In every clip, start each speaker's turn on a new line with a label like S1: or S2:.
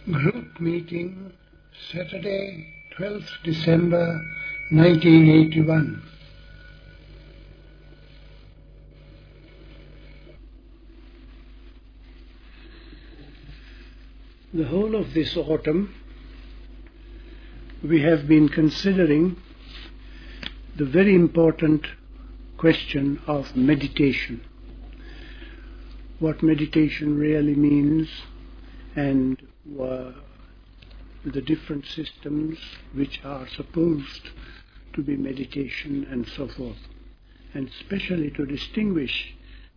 S1: Group meeting, Saturday, 12th December 1981. The whole of this autumn we have been considering the very important question of meditation. What meditation really means and the different systems which are supposed to be meditation and so forth, and especially to distinguish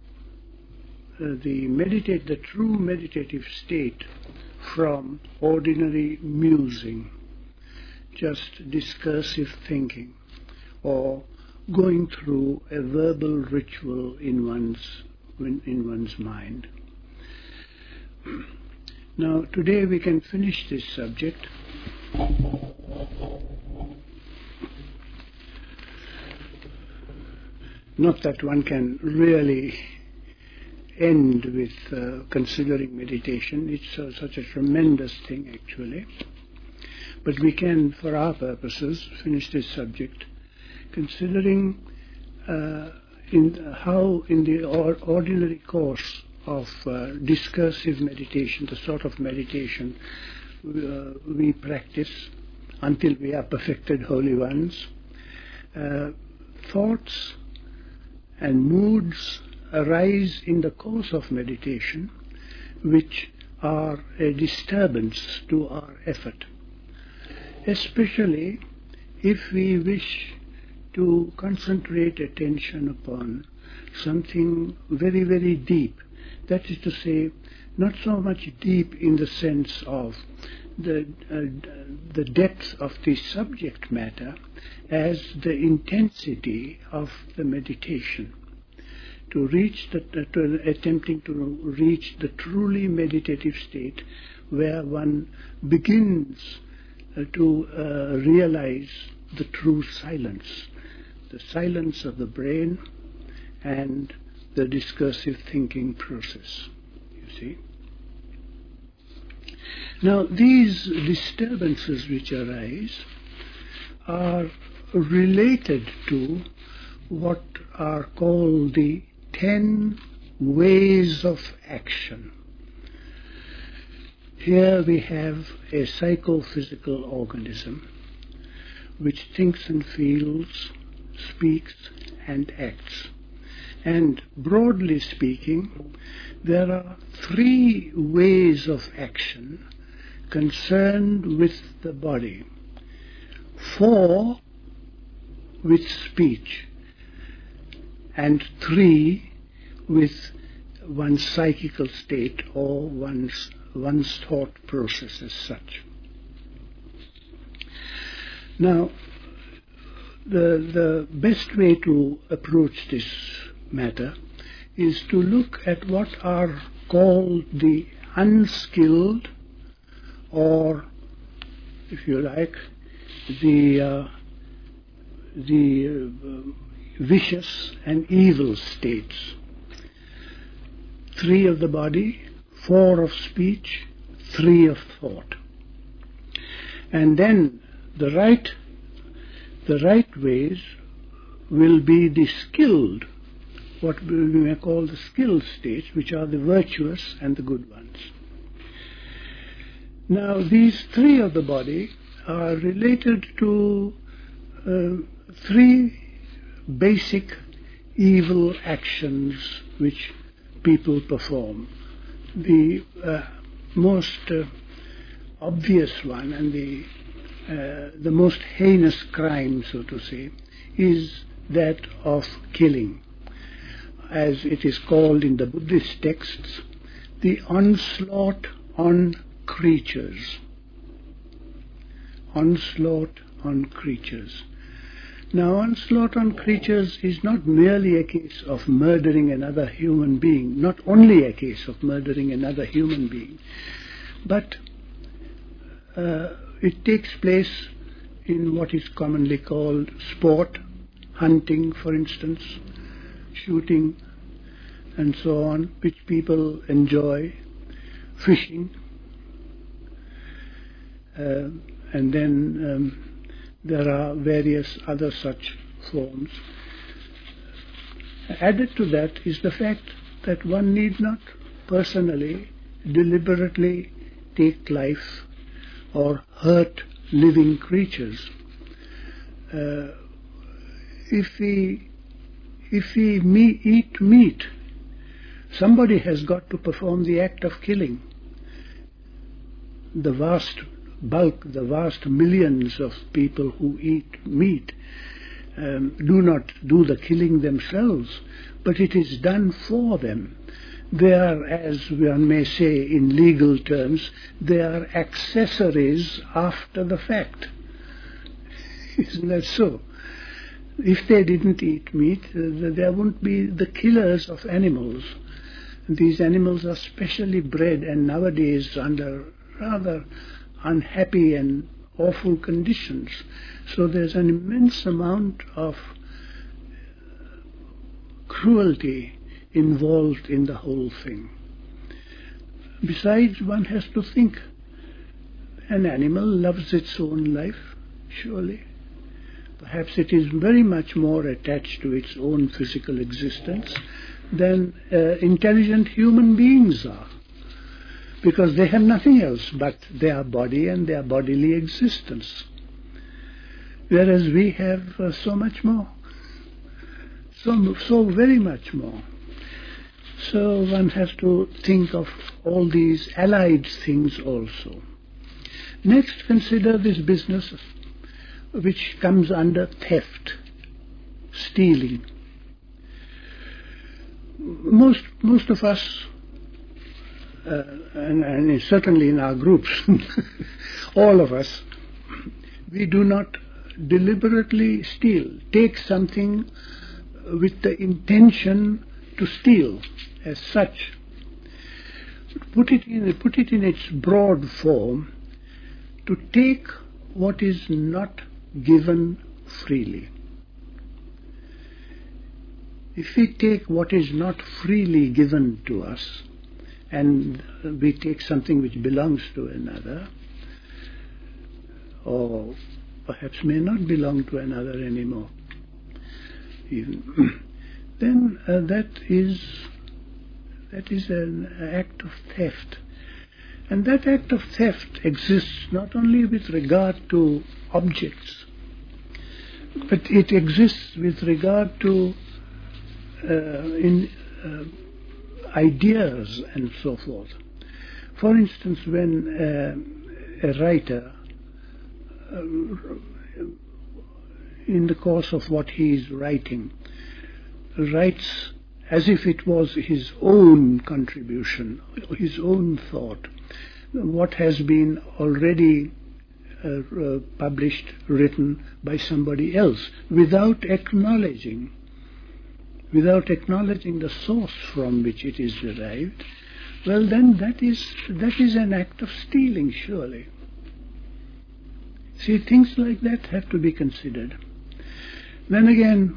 S1: the true meditative state from ordinary musing, just discursive thinking, or going through a verbal ritual in one's mind. Now, today we can finish this subject. Not that one can really end with considering meditation. It's such a tremendous thing, actually. But we can, for our purposes, finish this subject considering how in the ordinary course of discursive meditation, the sort of meditation we practice until we are perfected holy ones, thoughts and moods arise in the course of meditation which are a disturbance to our effort, especially if we wish to concentrate attention upon something very, very deep. That is to say, not so much deep in the sense of the depth of the subject matter as the intensity of the meditation. Attempting to reach the truly meditative state where one begins to realize the true silence, the silence of the brain and the discursive thinking process, you see. Now, these disturbances which arise are related to what are called the 10 ways of action. Here we have a psychophysical organism which thinks and feels, speaks and acts. And broadly speaking, there are 3 ways of action concerned with the body. 4 with speech, and 3 with one's psychical state or one's thought process as such. Now, the best way to approach this matter is to look at what are called the unskilled, or, if you like, the vicious and evil states. 3 of the body, 4 of speech, 3 of thought. And then the right ways will be the skilled, what we may call the skilled states, which are the virtuous and the good ones. Now, these 3 of the body are related to 3 basic evil actions which people perform. The most obvious one and the most heinous crime, so to say, is that of killing. As it is called in the Buddhist texts, the onslaught on creatures. Onslaught on creatures. Now, onslaught on creatures is not merely a case of murdering another human being, not only a case of murdering another human being, but it takes place in what is commonly called sport, hunting, for instance, shooting, and so on, which people enjoy, fishing. and then there are various other such forms. Added to that is the fact that one need not personally, deliberately take life or hurt living creatures. If we eat meat, somebody has got to perform the act of killing. The vast bulk, the vast millions of people who eat meat do not do the killing themselves, but it is done for them. They are, as one may say in legal terms, they are accessories after the fact. Isn't that so? If they didn't eat meat, there wouldn't be the killers of animals. These animals are specially bred, and nowadays under rather unhappy and awful conditions. So there's an immense amount of cruelty involved in the whole thing. Besides, one has to think, an animal loves its own life, surely. Perhaps it is very much more attached to its own physical existence than intelligent human beings are, because they have nothing else but their body and their bodily existence. Whereas we have so much more, so very much more. So one has to think of all these allied things also. Next, consider this business which comes under theft, stealing. Most of us, and certainly in our groups, all of us, we do not deliberately steal, take something with the intention to steal as such. Put it in its broad form, to take what is not given freely. If we take what is not freely given to us, and we take something which belongs to another, or perhaps may not belong to another anymore, even, then that is an act of theft. And that act of theft exists not only with regard to objects, but it exists with regard to ideas and so forth. For instance, when a writer, in the course of what he is writing, writes as if it was his own contribution, his own thought, what has been already published, written by somebody else, without acknowledging the source from which it is derived, well then that is an act of stealing, surely. See, things like that have to be considered. Then again,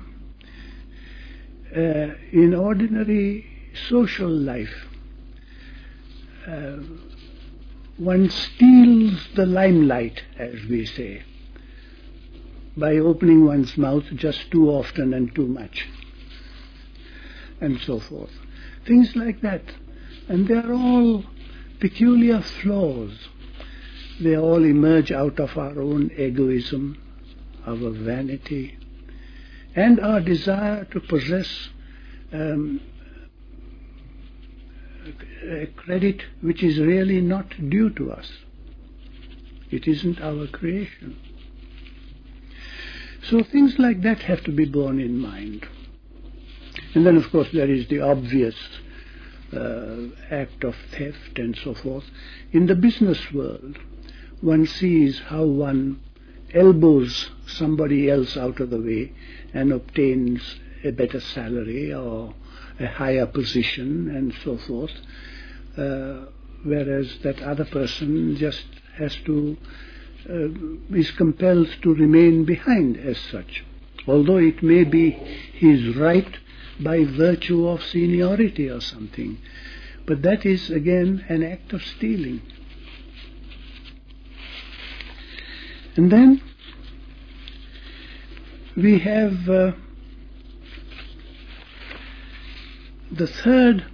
S1: in ordinary social life, one steals the limelight, as we say, by opening one's mouth just too often and too much, and so forth. Things like that. And they are all peculiar flaws. They all emerge out of our own egoism, our vanity, and our desire to possess a credit which is really not due to us. It isn't our creation. So things like that have to be borne in mind. And then, of course, there is the obvious act of theft and so forth. In the business world, one sees how one elbows somebody else out of the way and obtains a better salary or a higher position and so forth, whereas that other person just has to, is compelled to remain behind as such, although it may be his right by virtue of seniority or something. But that is again an act of stealing. And then we have the third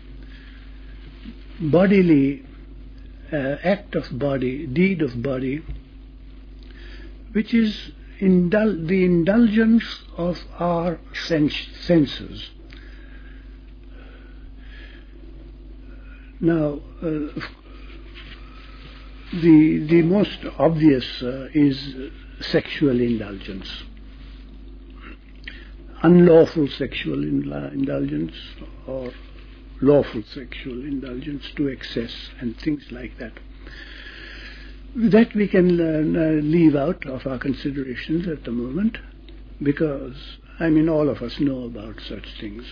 S1: bodily act of body, deed of body, which is the indulgence of our senses. Now, the most obvious is sexual indulgence, unlawful sexual indulgence, or lawful sexual indulgence to excess and things like that. That we can leave out of our considerations at the moment, because, all of us know about such things.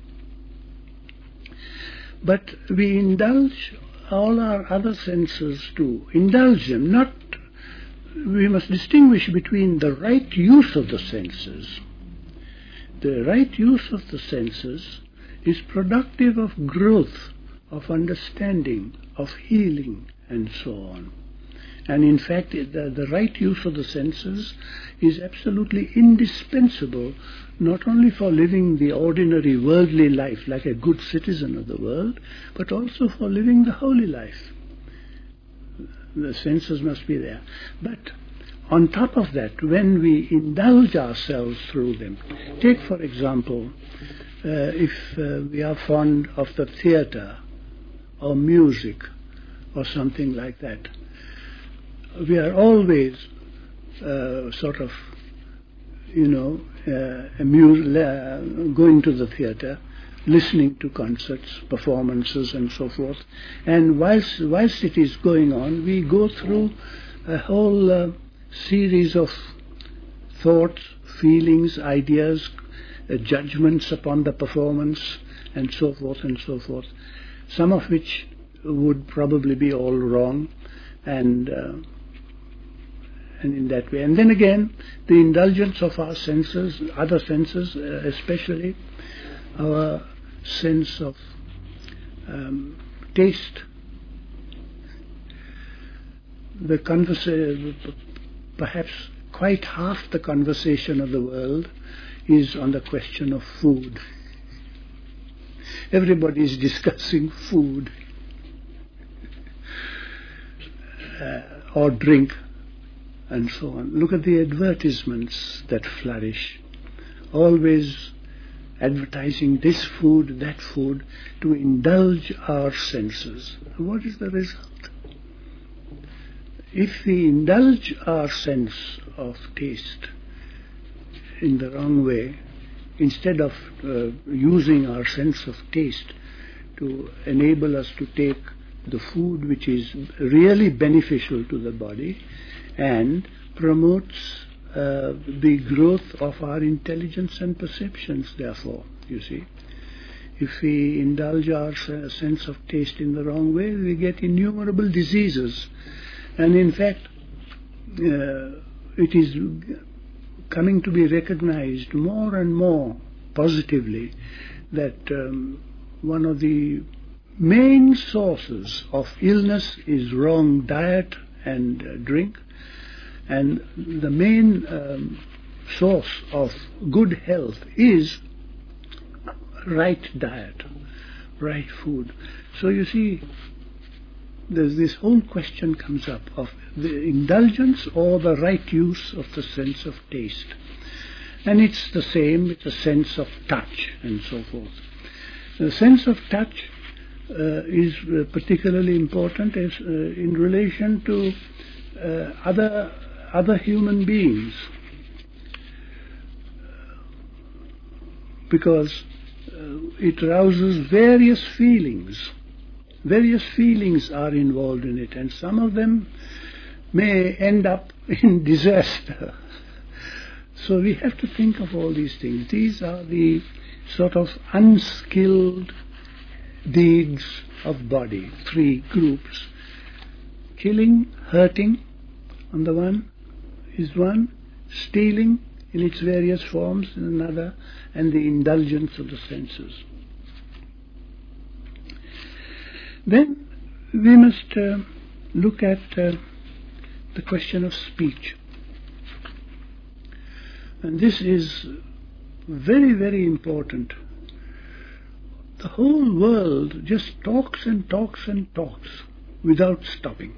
S1: But we indulge all our other senses too. Indulge them, we must distinguish between the right use of the senses. The right use of the senses is productive of growth, of understanding, of healing, and so on. And in fact, the right use of the senses is absolutely indispensable, not only for living the ordinary worldly life like a good citizen of the world, but also for living the holy life. The senses must be there. But on top of that, when we indulge ourselves through them, take for example, if we are fond of the theatre or music or something like that, we are always going to the theatre, listening to concerts, performances and so forth. And whilst it is going on, we go through a whole series of thoughts, feelings, ideas, judgments upon the performance, and so forth and so forth, some of which would probably be all wrong, and in that way. And then again, the indulgence of our senses, other senses, especially our sense of taste. Perhaps quite half the conversation of the world is on the question of food. Everybody is discussing food or drink and so on. Look at the advertisements that flourish, always advertising this food, that food, to indulge our senses. What is the result? If we indulge our sense of taste in the wrong way, instead of using our sense of taste to enable us to take the food which is really beneficial to the body and promotes the growth of our intelligence and perceptions, therefore, you see. If we indulge our sense of taste in the wrong way, we get innumerable diseases. And in fact, it is coming to be recognized more and more positively that one of the main sources of illness is wrong diet and drink, and the main source of good health is right diet, right food. So you see, there's this whole question comes up of the indulgence or the right use of the sense of taste. And it's the same with the sense of touch and so forth. The sense of touch is particularly important as in relation to other human beings, because it rouses various feelings. Various feelings are involved in it, and some of them may end up in disaster. So we have to think of all these things. These are the sort of unskilled deeds of body, three groups. Killing, hurting on the one is one, stealing in its various forms in another, and the indulgence of the senses. Then we must look at the question of speech. And this is very, very important. The whole world just talks and talks and talks without stopping.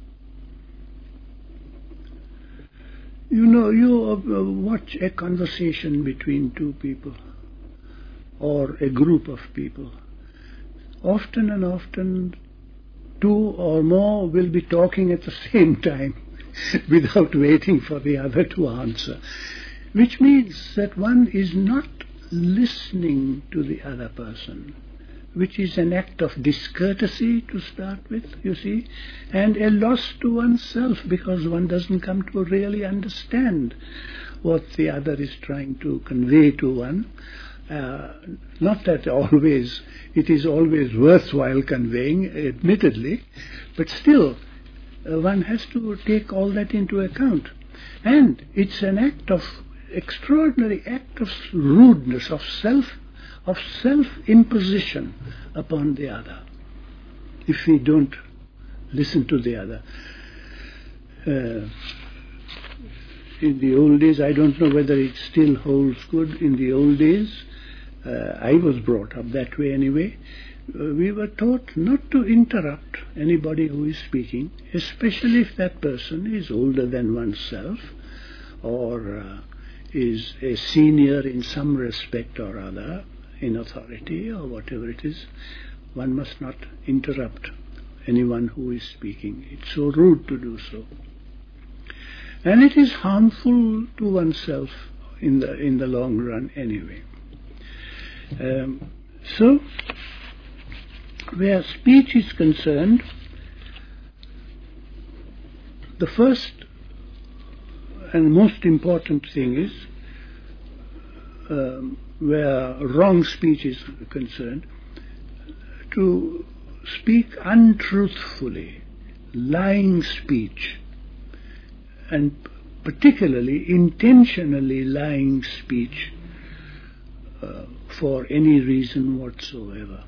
S1: You know, you watch a conversation between two people or a group of people. Often and often, two or more will be talking at the same time without waiting for the other to answer, which means that one is not listening to the other person, which is an act of discourtesy to start with, you see, and a loss to oneself, because one doesn't come to really understand what the other is trying to convey to one. Not that it is always worthwhile conveying, admittedly, but still one has to take all that into account. And it's an extraordinary act of rudeness, of self-imposition upon the other, if we don't listen to the other. In the old days, I don't know whether it still holds good. In the old days, I was brought up that way anyway. We were taught not to interrupt anybody who is speaking, especially if that person is older than oneself or is a senior in some respect or other, in authority or whatever it is. One must not interrupt anyone who is speaking. It's so rude to do so. And it is harmful to oneself in the long run anyway. So, where speech is concerned, the first and most important thing is, where wrong speech is concerned, to speak untruthfully, lying speech, and particularly intentionally lying speech for any reason whatsoever.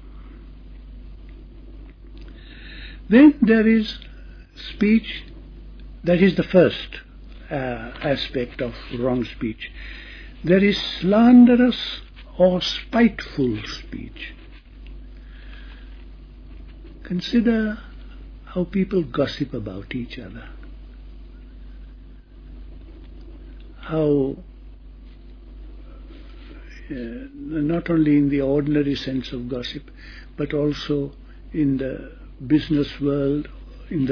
S1: Then there is speech, that is the first aspect of wrong speech. There is slanderous or spiteful speech. Consider how people gossip about each other. How not only in the ordinary sense of gossip, but also in the business world, in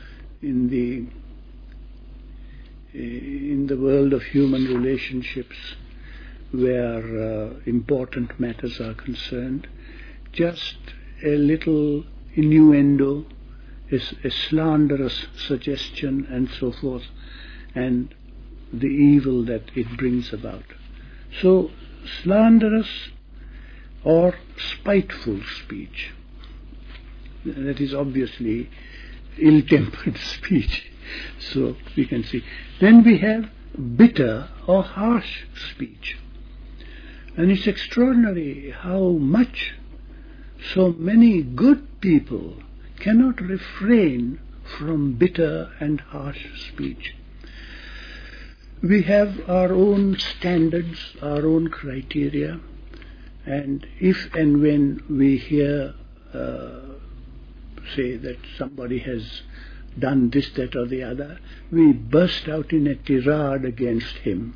S1: the world of human relationships, where important matters are concerned, just a little innuendo, a slanderous suggestion, and so forth, and the evil that it brings about. So, slanderous or spiteful speech, that is obviously ill-tempered speech, so we can see. Then we have bitter or harsh speech. And it's extraordinary how much so many good people cannot refrain from bitter and harsh speech. We have our own standards, our own criteria, and if and when we hear, say, that somebody has done this, that or the other, we burst out in a tirade against him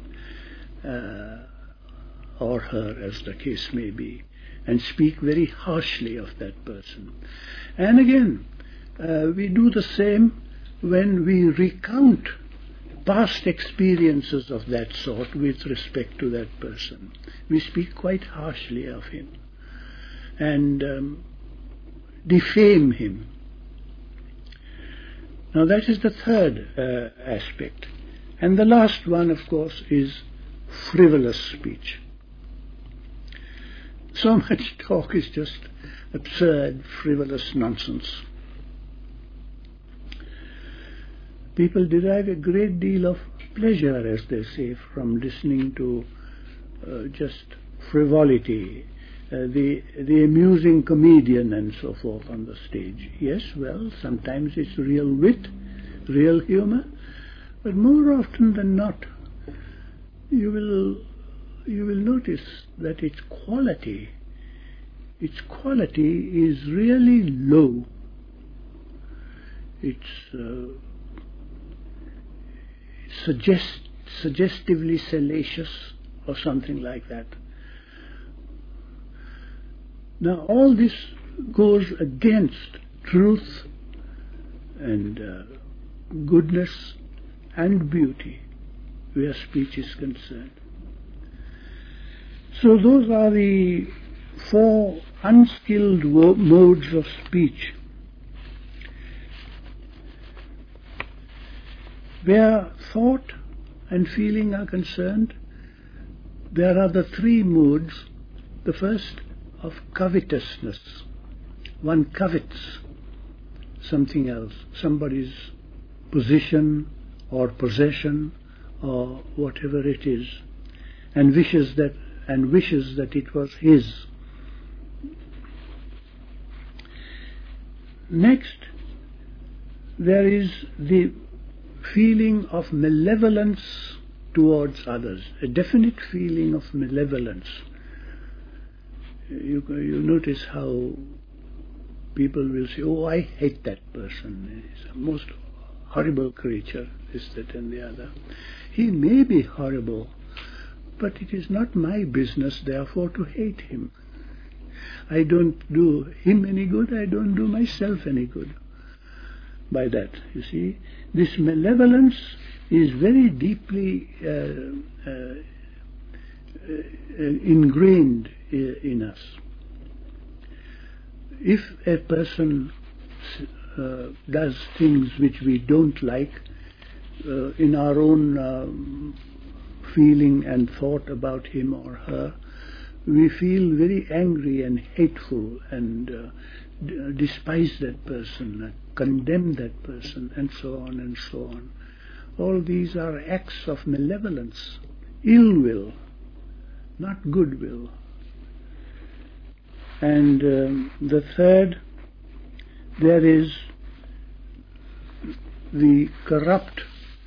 S1: or her, as the case may be, and speak very harshly of that person. And again, we do the same when we recount past experiences of that sort with respect to that person. We speak quite harshly of him and defame him. Now that is the third aspect. And the last one, of course, is frivolous speech. So much talk is just absurd, frivolous nonsense. People derive a great deal of pleasure, as they say, from listening to just frivolity, the amusing comedian and so forth on the stage. Yes, well, sometimes it's real wit, real humor, but more often than not, you will notice that its quality is really low. It's suggestively salacious or something like that. Now all this goes against truth and goodness and beauty where speech is concerned. So those are the 4 unskilled modes of speech. Where thought and feeling are concerned, there are the 3 modes. The first, of covetousness. One covets something else, somebody's position or possession or whatever it is, and wishes that it was his. Next, there is the feeling of malevolence towards others, a definite feeling of malevolence. You notice how people will say, "Oh, I hate that person. He's a most horrible creature, this, that and the other." He may be horrible, but it is not my business, therefore, to hate him. I don't do him any good, I don't do myself any good by that. You see, this malevolence is very deeply ingrained in us. If a person does things which we don't like, in our own feeling and thought about him or her, we feel very angry and hateful and despise that person, condemn that person, and so on and so on. All these are acts of malevolence, ill will, not goodwill. And the third, there is the corrupt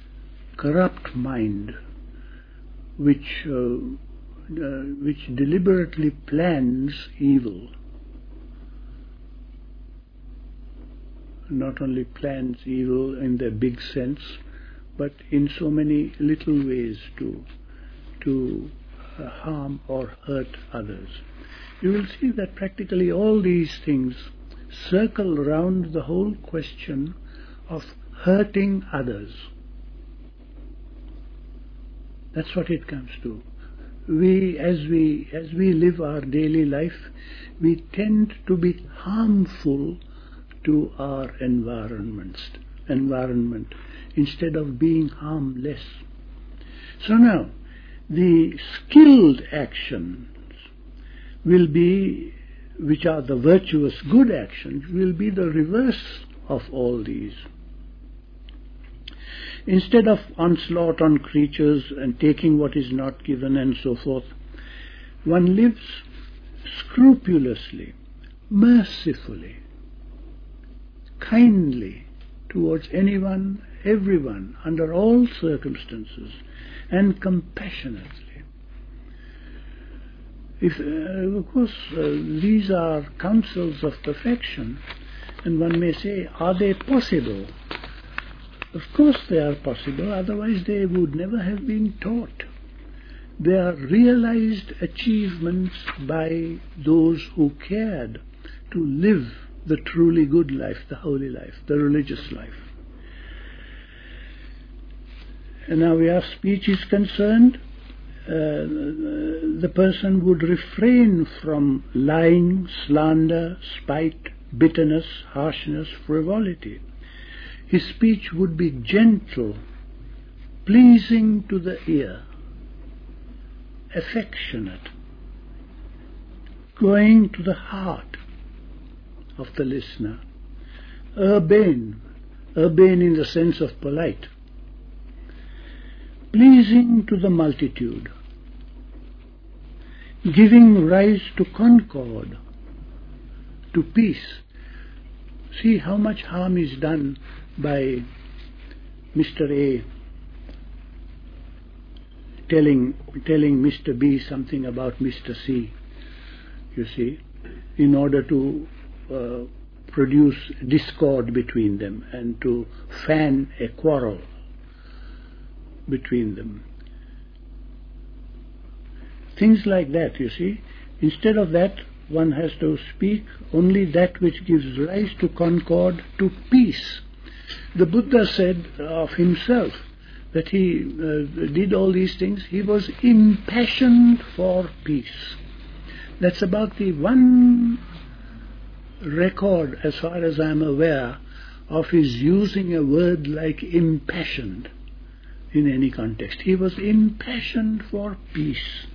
S1: mind, which deliberately plans evil. Not only plans evil in the big sense, but in so many little ways to harm or hurt others. You will see that practically all these things circle around the whole question of hurting others. That's what it comes to. As we live our daily life, we tend to be harmful to our environment instead of being harmless. So now, the skilled actions will be, which are the virtuous good actions, will be the reverse of all these. Instead of onslaught on creatures and taking what is not given and so forth, one lives scrupulously, mercifully, kindly towards anyone, everyone, under all circumstances, and compassionately. Of course, these are counsels of perfection, and one may say, are they possible? Of course they are possible, otherwise they would never have been taught. They are realized achievements by those who cared to live the truly good life, the holy life, the religious life. And now where speech is concerned, the person would refrain from lying, slander, spite, bitterness, harshness, frivolity. His speech would be gentle, pleasing to the ear, affectionate, going to the heart of the listener, urbane in the sense of polite, pleasing to the multitude, giving rise to concord, to peace. See how much harm is done by Mr. A. telling Mr. B something about Mr. C, you see, in order to produce discord between them and to fan a quarrel between them. Things like that, you see. Instead of that, one has to speak only that which gives rise to concord, to peace. The Buddha said of himself that he did all these things. He was impassioned for peace. That's about the one record, as far as I am aware, of his using a word like impassioned in any context. He was impassioned for peace.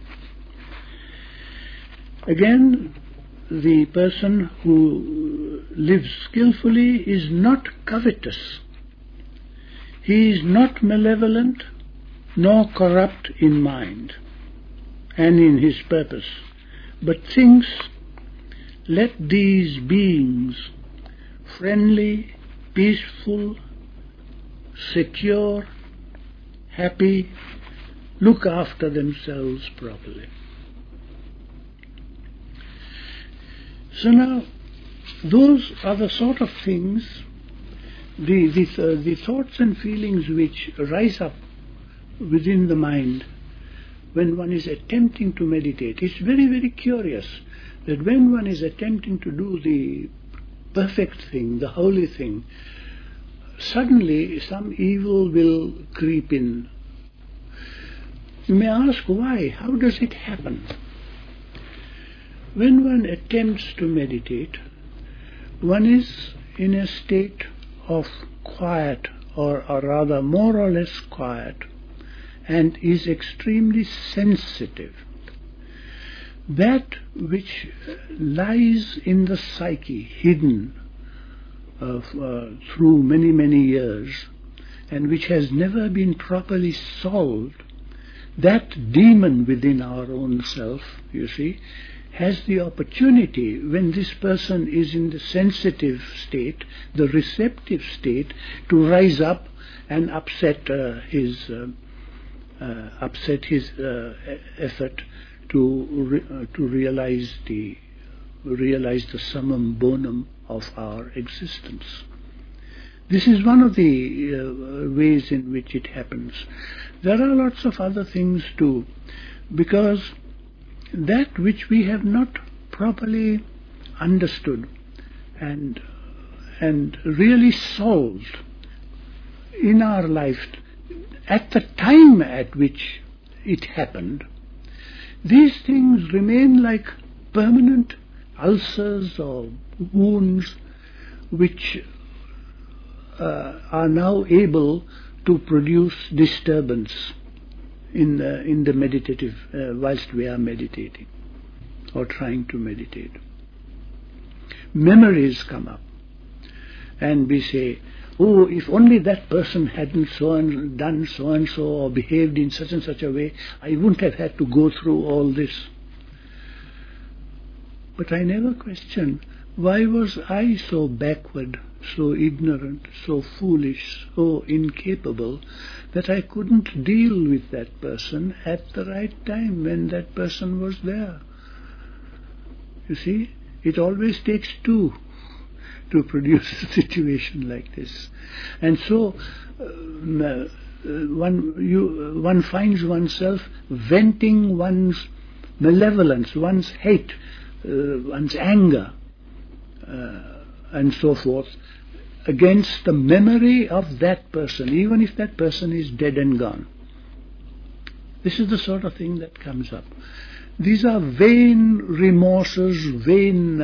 S1: Again, the person who lives skillfully is not covetous. He is not malevolent nor corrupt in mind and in his purpose, but thinks, let these beings, friendly, peaceful, secure, happy, look after themselves properly. So now, those are the sort of things, the thoughts and feelings which rise up within the mind when one is attempting to meditate. It's very, very curious that when one is attempting to do the perfect thing, the holy thing, suddenly some evil will creep in. You may ask why? How does it happen? When one attempts to meditate, one is in a state of quiet, or rather more or less quiet, and is extremely sensitive. That which lies in the psyche, hidden through many, many years, and which has never been properly solved, that demon within our own self, you see, has the opportunity, when this person is in the sensitive state, the receptive state, to rise up and upset his effort to realize the summum bonum of our existence. This is one of the ways in which it happens. There are lots of other things too, because that which we have not properly understood and really solved in our life at the time at which it happened, these things remain like permanent ulcers or wounds which are now able to produce disturbance in the meditative, whilst we are meditating or trying to meditate. Memories come up and we say, oh, if only that person hadn't done so and so or behaved in such and such a way, I wouldn't have had to go through all this. But I never question, why was I so backward, so ignorant, so foolish, so incapable, that I couldn't deal with that person at the right time when that person was there? You see, it always takes two to produce a situation like this. And so one finds oneself venting one's malevolence, one's hate, one's anger, and so forth, against the memory of that person, even if that person is dead and gone. This is the sort of thing that comes up. These are vain remorses, vain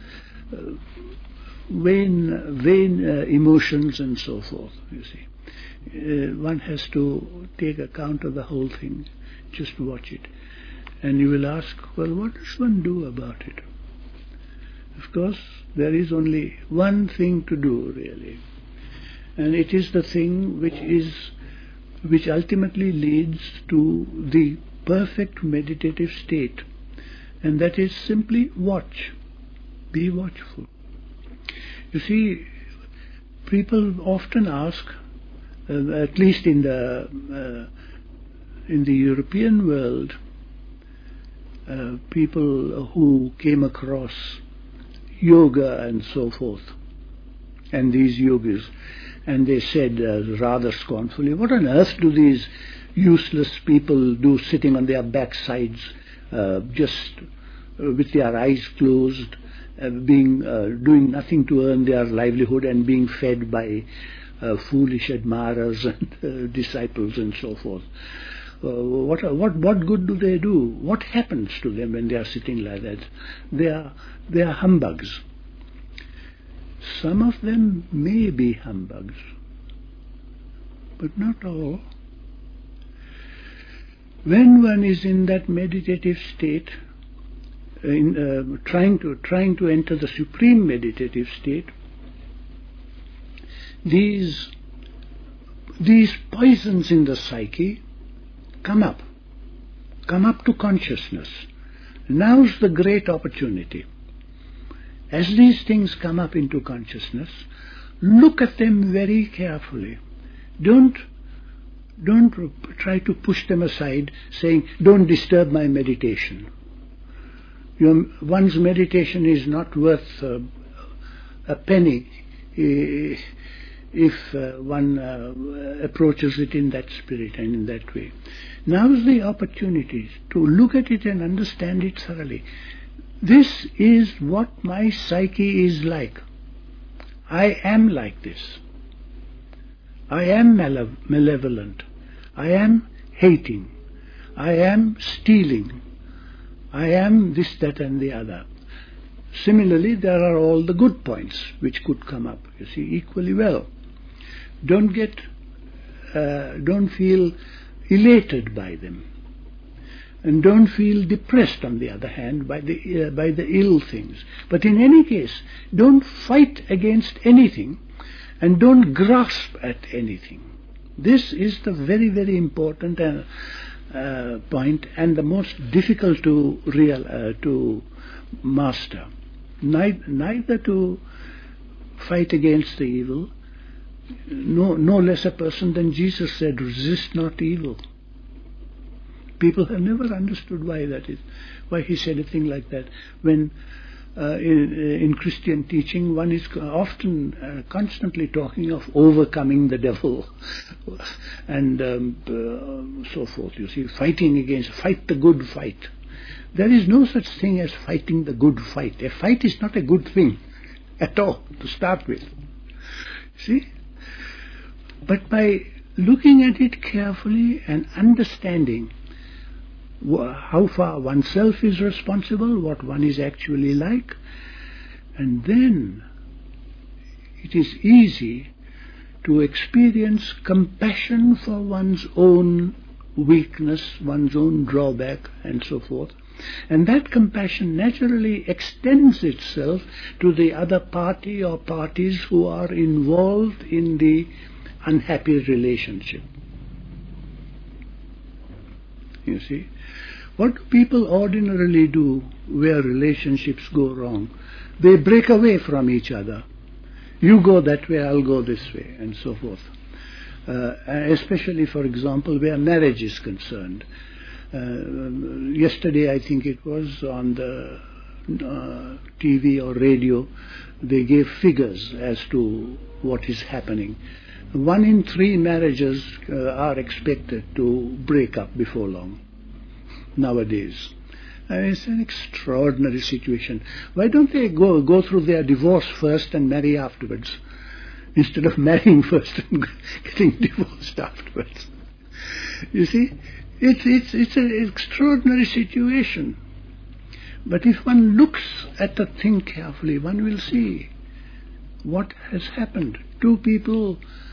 S1: emotions and so forth, you see. One has to take account of the whole thing, just watch it. And you will ask, well, what does one do about it? Of course, there is only one thing to do, really. And it is the thing which ultimately leads to the perfect meditative state. And that is simply watch. Be watchful. You see, people often ask, at least in in the European world, people who came across yoga and so forth, and these yogis, and they said rather scornfully, what on earth do these useless people do sitting on their backsides, just with their eyes closed, doing nothing to earn their livelihood and being fed by foolish admirers and disciples and so forth. What good do they do? What happens to them when they are sitting like that? They are humbugs. Some of them may be humbugs, but not all. When one is in that meditative state, trying to enter the supreme meditative state, these poisons in the psyche come up to consciousness. Now's the great opportunity. As these things come up into consciousness, look at them very carefully. Don't try to push them aside, saying, don't disturb my meditation. One's meditation is not worth a penny if one approaches it in that spirit and in that way. Now's the opportunity to look at it and understand it thoroughly. This is what my psyche is like. I am like this. I am malevolent. I am hating. I am stealing. I am this, that and the other. Similarly, there are all the good points which could come up, you see, equally well. Don't feel elated by them. And don't feel depressed, on the other hand, by the ill things. But in any case, don't fight against anything and don't grasp at anything. This is the very, very important point and the most difficult to master. Neither to fight against the evil, no less a person than Jesus said, resist not evil. People have never understood why that is, why he said a thing like that. When in Christian teaching, one is often constantly talking of overcoming the devil and so forth. You see, fight the good fight. There is no such thing as fighting the good fight. A fight is not a good thing at all to start with. See? But by looking at it carefully and understanding how far oneself is responsible, what one is actually like, and then it is easy to experience compassion for one's own weakness, one's own drawback, and so forth. And that compassion naturally extends itself to the other party or parties who are involved in the unhappy relationship. You see? What do people ordinarily do where relationships go wrong? They break away from each other. You go that way, I'll go this way, and so forth. Especially, for example, where marriage is concerned. Yesterday, I think it was, on the TV or radio, they gave figures as to what is happening. 1 in 3 marriages are expected to break up before long nowadays. It's an extraordinary situation. Why don't they go through their divorce first and marry afterwards, instead of marrying first and getting divorced afterwards? You see, it's an extraordinary situation. But if one looks at the thing carefully, one will see what has happened. Two people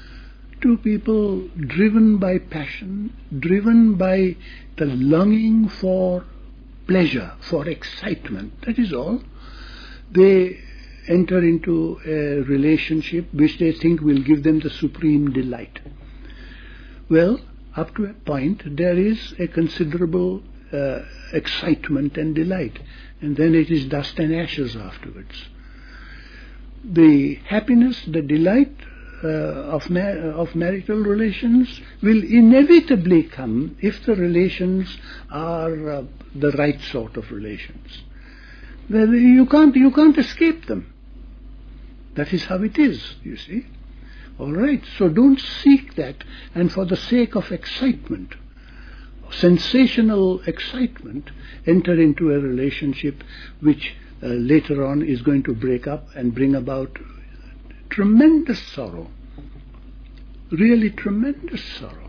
S1: driven by passion, driven by the longing for pleasure, for excitement, that is all. They enter into a relationship which they think will give them the supreme delight. Well, up to a point there is a considerable excitement and delight, and then it is dust and ashes afterwards. The happiness, the delight of marital relations will inevitably come if the relations are the right sort of relations. You can't escape them. That is how it is, you see. All right, so don't seek that, and for the sake of excitement, sensational excitement, enter into a relationship which later on is going to break up and bring about tremendous sorrow, really tremendous sorrow.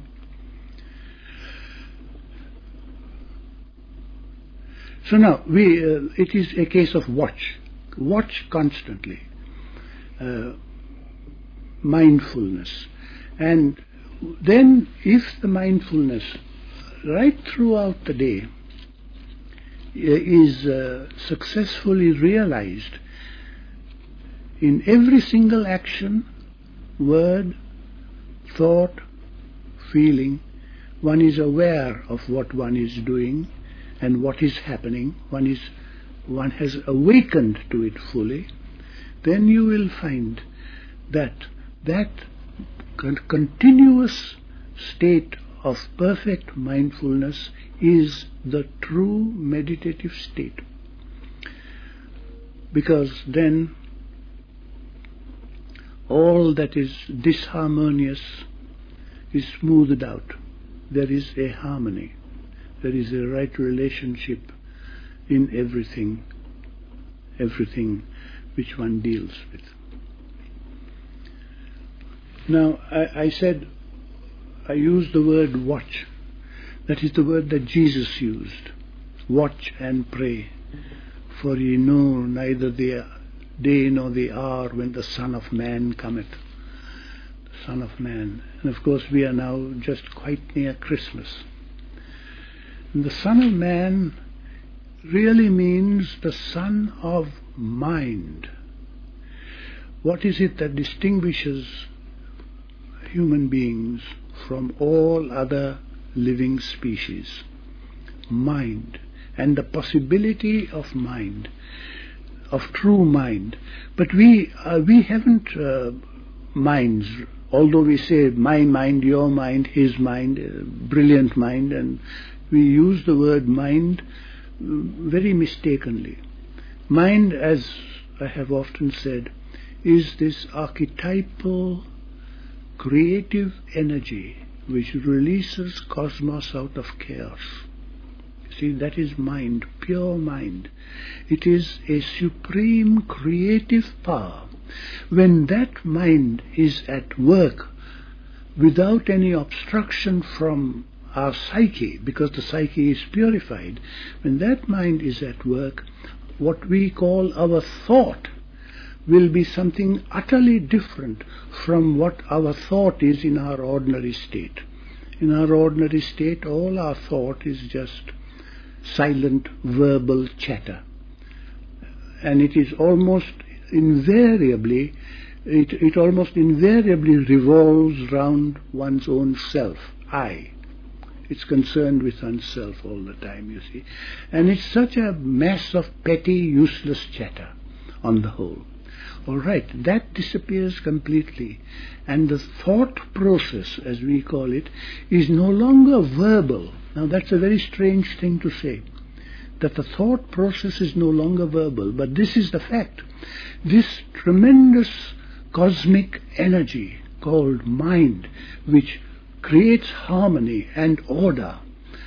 S1: So now, it is a case of watch constantly, mindfulness. And then if the mindfulness right throughout the day is successfully realized in every single action, word, thought, feeling, one is aware of what one is doing and what is happening, one has awakened to it fully, then you will find that continuous state of perfect mindfulness is the true meditative state. Because then all that is disharmonious is smoothed out. There is a harmony. There is a right relationship in everything which one deals with. Now, I said, I used the word watch. That is the word that Jesus used. Watch and pray, for ye know neither the day nor the hour when the Son of Man cometh. The Son of Man. And of course we are now just quite near Christmas. And the Son of Man really means the Son of Mind. What is it that distinguishes human beings from all other living species? Mind, and the possibility of mind, of true mind. But we haven't minds, although we say my mind, your mind, his mind, brilliant mind, and we use the word mind very mistakenly. Mind, as I have often said, is this archetypal creative energy which releases cosmos out of chaos. See, that is mind, pure mind. It is a supreme creative power. When that mind is at work without any obstruction from our psyche, because the psyche is purified, when that mind is at work, what we call our thought will be something utterly different from what our thought is in our ordinary state. In our ordinary state, all our thought is just silent verbal chatter. And it is almost invariably, it almost invariably revolves round one's own self, I. It's concerned with oneself all the time, you see. And it's such a mass of petty, useless chatter on the whole. All right, that disappears completely. And the thought process, as we call it, is no longer verbal. Now that's a very strange thing to say, that the thought process is no longer verbal, but this is the fact. This tremendous cosmic energy called mind, which creates harmony and order,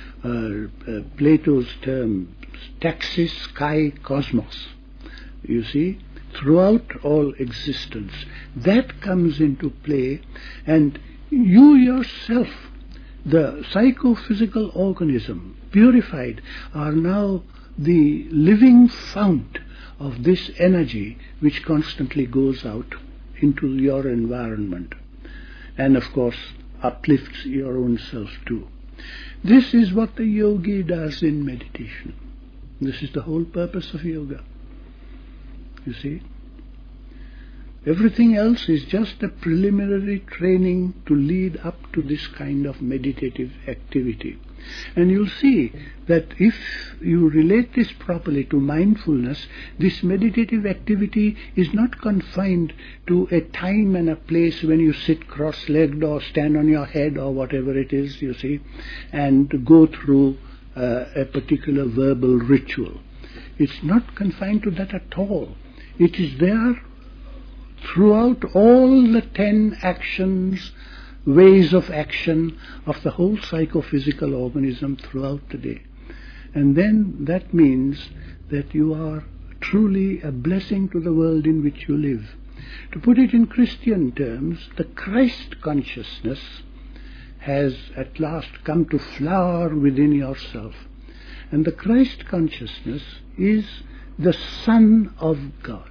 S1: Plato's term, taxis kai cosmos, you see, throughout all existence, that comes into play, and you yourself, the psychophysical organism, purified, are now the living fount of this energy which constantly goes out into your environment, and of course uplifts your own self too. This is what the yogi does in meditation. This is the whole purpose of yoga. You see? Everything else is just a preliminary training to lead up to this kind of meditative activity. And you'll see that if you relate this properly to mindfulness, this meditative activity is not confined to a time and a place when you sit cross-legged or stand on your head or whatever it is, you see, and go through a particular verbal ritual. It's not confined to that at all. It is there throughout all the 10 actions, ways of action of the whole psychophysical organism throughout the day. And then that means that you are truly a blessing to the world in which you live. To put it in Christian terms, the Christ consciousness has at last come to flower within yourself. And the Christ consciousness is the Son of God.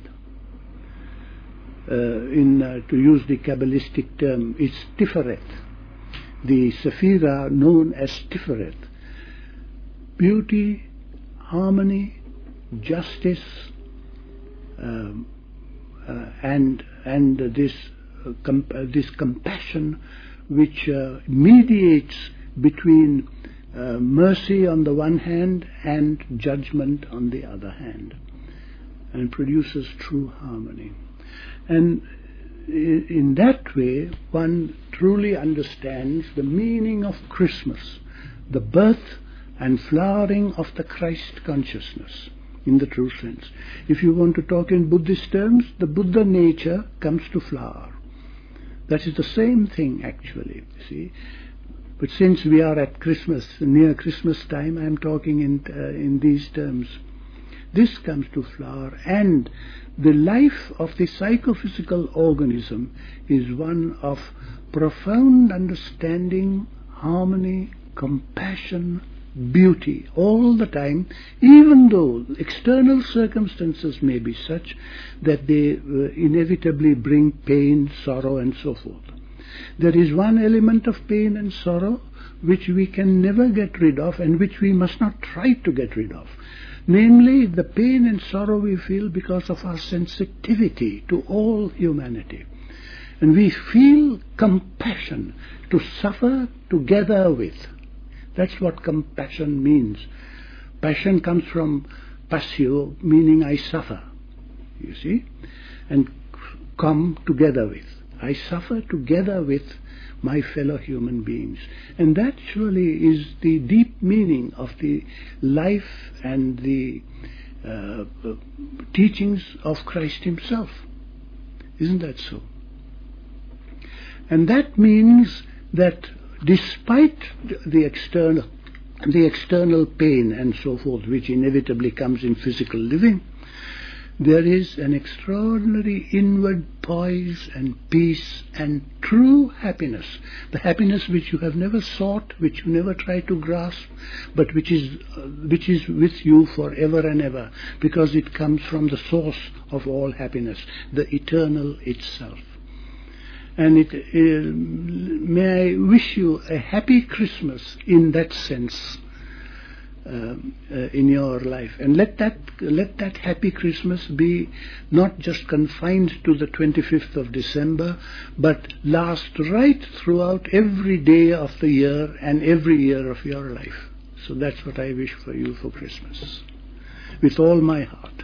S1: To use the Kabbalistic term, it's Tiferet, the Sephira known as Tiferet. Beauty, harmony, justice, and this compassion which mediates between mercy on the one hand and judgment on the other hand, and produces true harmony. And in that way, one truly understands the meaning of Christmas, the birth and flowering of the Christ consciousness in the true sense. If you want to talk in Buddhist terms, the Buddha nature comes to flower. That is the same thing actually, you see. But since we are at Christmas, near Christmas time, I am talking in these terms. This comes to flower, and the life of the psychophysical organism is one of profound understanding, harmony, compassion, beauty all the time, even though external circumstances may be such that they inevitably bring pain, sorrow and so forth. There is one element of pain and sorrow which we can never get rid of, and which we must not try to get rid of. Namely, the pain and sorrow we feel because of our sensitivity to all humanity. And we feel compassion to suffer together with. That's what compassion means. Passion comes from passio, meaning I suffer, you see, and come together with. I suffer together with my fellow human beings. And that surely is the deep meaning of the life and the teachings of Christ himself. Isn't that so? And that means that despite the external pain and so forth, which inevitably comes in physical living, there is an extraordinary inward poise and peace and true happiness. The happiness which you have never sought, which you never try to grasp, but which is with you forever and ever, because it comes from the source of all happiness, the eternal itself. And may I wish you a happy Christmas in that sense. In your life, and let that happy Christmas be not just confined to the 25th of December, but last right throughout every day of the year and every year of your life. So that's what I wish for you for Christmas, with all my heart.